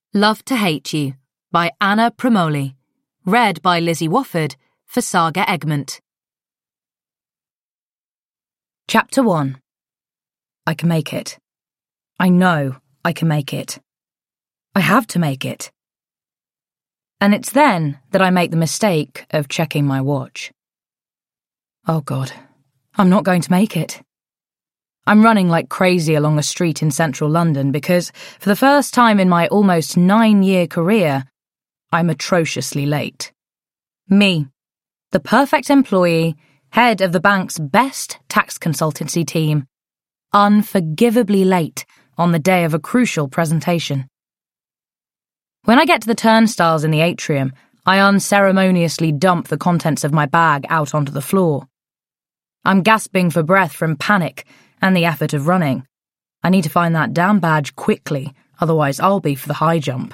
Love to Hate You by Anna Promoli. Read by Lizzie Wofford for Saga Egmont. Chapter 1. I can make it. I know I can make it. I have to make it. And it's then that I make the mistake of checking my watch. Oh God, I'm not going to make it. I'm running like crazy along a street in central London because, for the first time in my almost 9-year career, I'm atrociously late. Me, the perfect employee, head of the bank's best tax consultancy team, unforgivably late on the day of a crucial presentation. When I get to the turnstiles in the atrium, I unceremoniously dump the contents of my bag out onto the floor. I'm gasping for breath from panic and the effort of running. I need to find that damn badge quickly, otherwise I'll be for the high jump.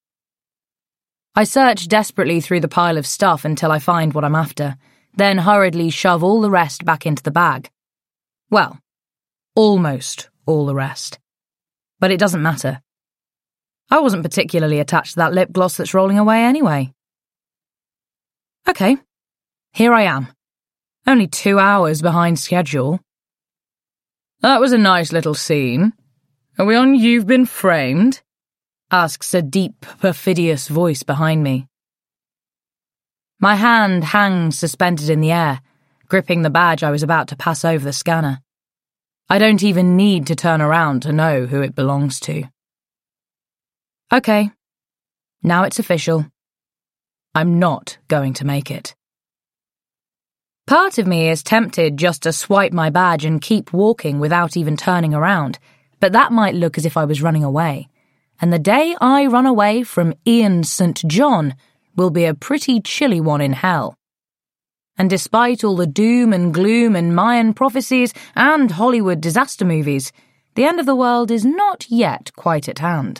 I search desperately through the pile of stuff until I find what I'm after, then hurriedly shove all the rest back into the bag. Well, almost all the rest. But it doesn't matter. I wasn't particularly attached to that lip gloss that's rolling away anyway. Okay, here I am. Only 2 hours behind schedule. That was a nice little scene. Are we on You've Been Framed? Asks a deep, perfidious voice behind me. My hand hangs suspended in the air, gripping the badge I was about to pass over the scanner. I don't even need to turn around to know who it belongs to. Okay, now it's official. I'm not going to make it. Part of me is tempted just to swipe my badge and keep walking without even turning around, but that might look as if I was running away. And the day I run away from Ian St. John will be a pretty chilly one in hell. And despite all the doom and gloom and Mayan prophecies and Hollywood disaster movies, the end of the world is not yet quite at hand.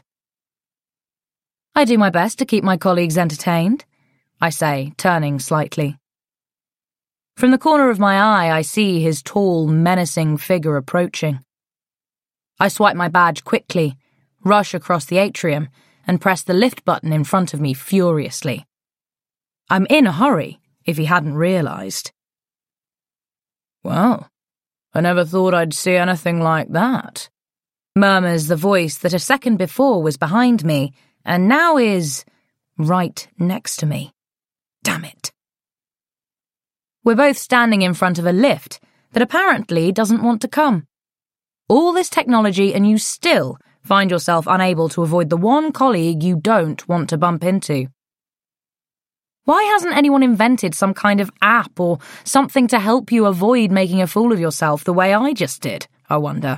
I do my best to keep my colleagues entertained, I say, turning slightly. From the corner of my eye, I see his tall, menacing figure approaching. I swipe my badge quickly, rush across the atrium, and press the lift button in front of me furiously. I'm in a hurry, if he hadn't realised. Well, I never thought I'd see anything like that, murmurs the voice that a second before was behind me and now is right next to me. Damn it. We're both standing in front of a lift that apparently doesn't want to come. All this technology and you still find yourself unable to avoid the one colleague you don't want to bump into. Why hasn't anyone invented some kind of app or something to help you avoid making a fool of yourself the way I just did, I wonder?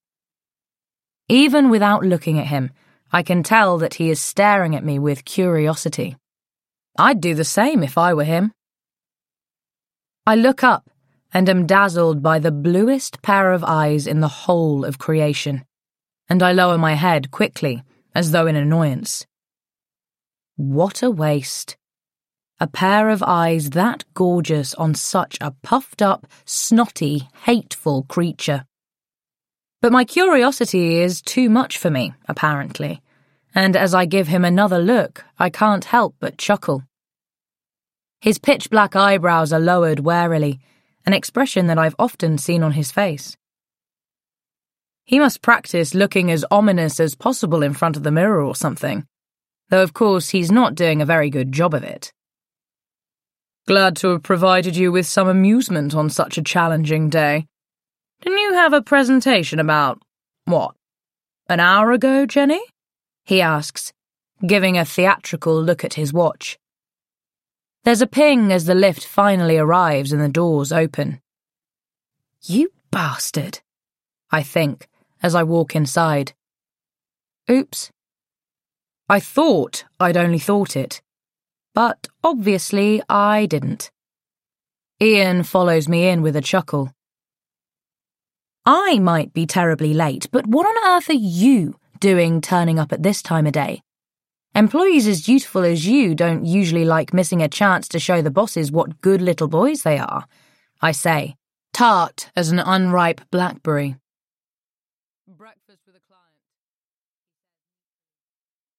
Even without looking at him, I can tell that he is staring at me with curiosity. I'd do the same if I were him. I look up and am dazzled by the bluest pair of eyes in the whole of creation, and I lower my head quickly, as though in annoyance. What a waste. A pair of eyes that gorgeous on such a puffed-up, snotty, hateful creature. But my curiosity is too much for me, apparently, and as I give him another look, I can't help but chuckle. His pitch-black eyebrows are lowered warily, an expression that I've often seen on his face. He must practice looking as ominous as possible in front of the mirror or something, though of course he's not doing a very good job of it. Glad to have provided you with some amusement on such a challenging day. Didn't you have a presentation about, what, an hour ago, Jenny? He asks, giving a theatrical look at his watch. There's a ping as the lift finally arrives and the doors open. You bastard, I think, as I walk inside. Oops. I thought I'd only thought it, but obviously I didn't. Ian follows me in with a chuckle. I might be terribly late, but what on earth are you doing turning up at this time of day? Employees as dutiful as you don't usually like missing a chance to show the bosses what good little boys they are, I say, tart as an unripe blackberry.